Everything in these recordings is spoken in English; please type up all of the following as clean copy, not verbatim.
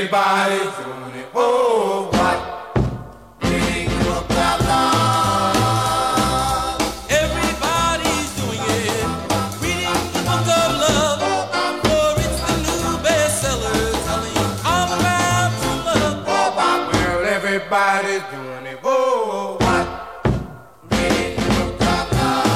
Everybody's doing it. Oh, what? Reading the book of love. Everybody's doing it. Reading the book of love. For it's the new bestseller telling you all about true love. Well, everybody's doing it. Oh, what? Reading the book of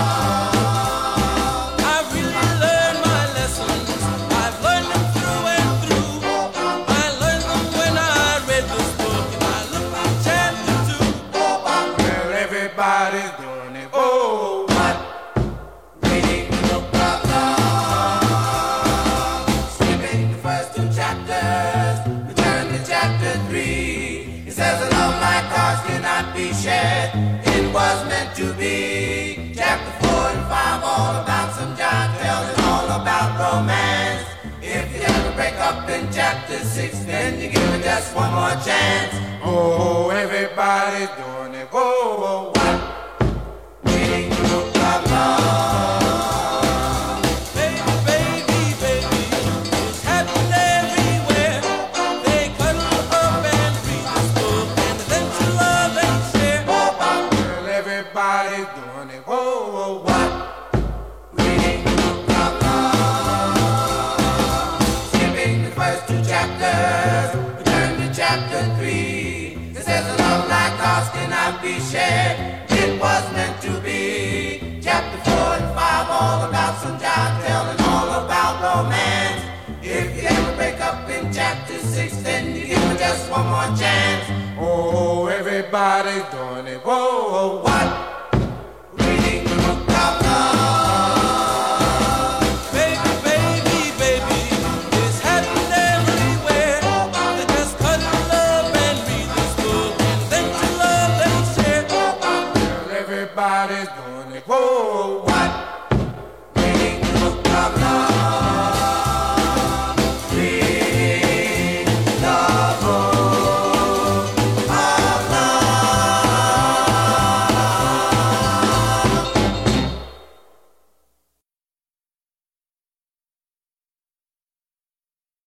love. I've really learned my lessons. I've learned them through and through. I learned them when I read this book and I looked at chapter 2. Well, everybody's doing it. Oh, what? Reading the book of love. Skipping the first 2 chapters, we turn to chapter 3. It says a love like ours cannot be shared. It was meant to be. Chapter 4 and 5 all about some John telling all about romance. If you ever break up in chapter 6, then you give it just one more chance. Oh, everybody's doing it. Oh, what? Reading the book of love. Baby, baby, baby, it's happening everywhere. They cuddle up and read this book and then to love and share. Well, everybody's doing it. Oh, what? Reading the book of love. Skipping the first 2 chapters, we turn to chapter 3. It says a love like ours cannot be shared. It was meant to be. Chapter 4 and 5 all about some John telling all about romance. If you ever break up in chapter 6, then you give it just one more chance. Oh, everybody's doing it. Whoa, what? Reading the book of love. Baby, baby, baby, it's happening everywhere. They just cuddle up and read this book and then to love and share. Well, everybody's doing it. Whoa, what? Reading the book of love.